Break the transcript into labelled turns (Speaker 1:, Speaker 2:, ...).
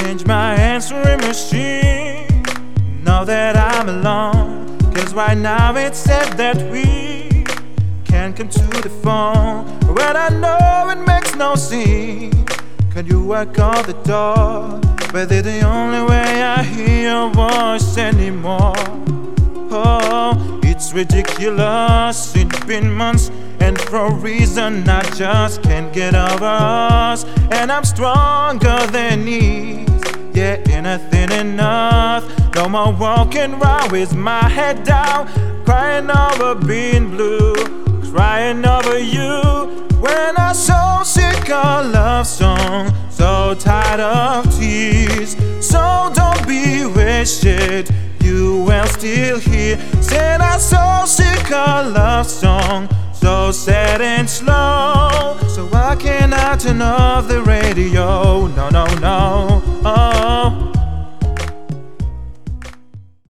Speaker 1: change my answering machine. Know that I'm alone, 'cause right now it's said that we can't come to the phone. When I know it makes no sense, can you walk out the door? But it's the only way I hear your voice anymore. Oh, it's ridiculous, it's been months, and for a reason I just can't get over us. And I'm stronger than these, yeah, anything enough. No more walking around with my head down, crying over being blue, crying over you. When I'm so sick of love song, so tired of tears. So don't be wasted, you will still hear. Said I'm so sick of love song, so sad and slow. So why can't I turn off the radio? No, no, no.